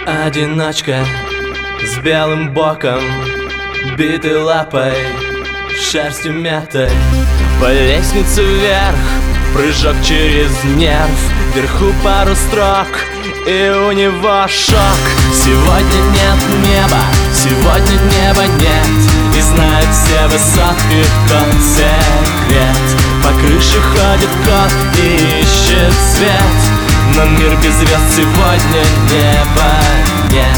Одиночка с белым боком, битой лапой, шерстью мятой. По лестнице вверх, прыжок через нерв. Вверху пару строк, и у него шок. Сегодня нет неба, сегодня неба нет. И знает все высотки тот секрет. По крыше ходит кот и ищет свет. Но мир без звезд сегодня неба нет.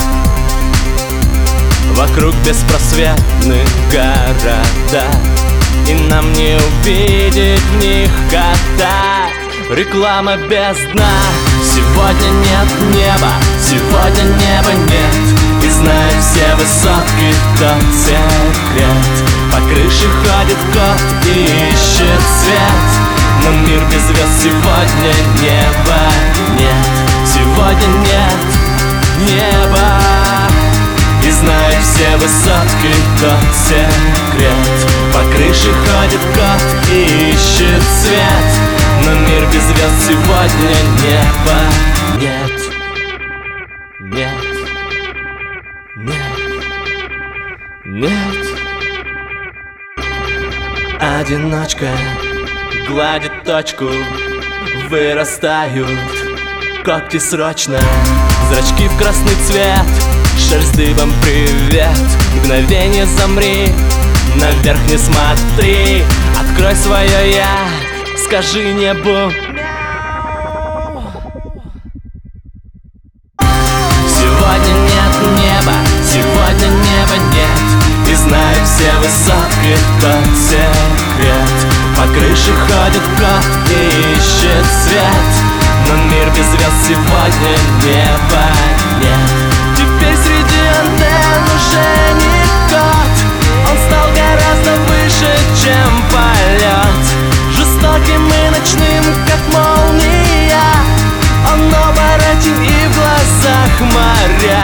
Вокруг беспросветных города, и нам не увидеть в них кота. Реклама без дна. Сегодня нет неба, сегодня неба нет. И знает все высотки тот секрет. По крыше ходит кот и ищет свет. Но мир без звезд сегодня неба нет. Сегодня нет неба. И знает все высотки тот секрет. По крыше ходит кот и ищет свет. Но мир без звезд сегодня неба нет. Нет. Нет. Нет. Одиночка гладит точку, вырастают когти срочно. Зрачки в красный цвет, шерсть дыбом, привет. Мгновение замри, наверх не смотри. Открой свое я, скажи небу. Сегодня нет неба, сегодня неба нет. И знает все высотки тот секрет. По крыше ходит кот и ищет свет. Но мир без звезд сегодня неба нет. Теперь среди антенн уже не кот. Он стал гораздо выше, чем полет. Жестоким и ночным, как молния. Он оборотен и в глазах моря.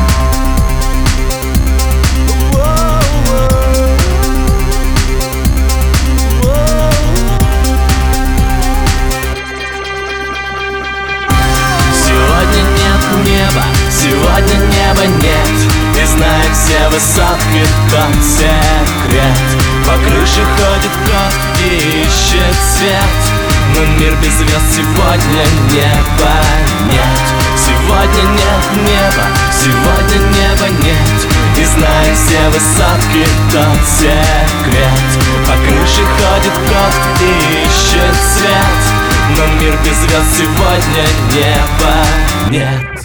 Сегодня неба нет. И знает все высотки тот секрет. По крыше ходит кот и ищет свет. Но мир без звезд сегодня неба нет. Сегодня нет неба, сегодня неба нет. И знает все высотки тот секрет. По крыше ходит кот и ищет свет. Но мир без звезд сегодня неба нет.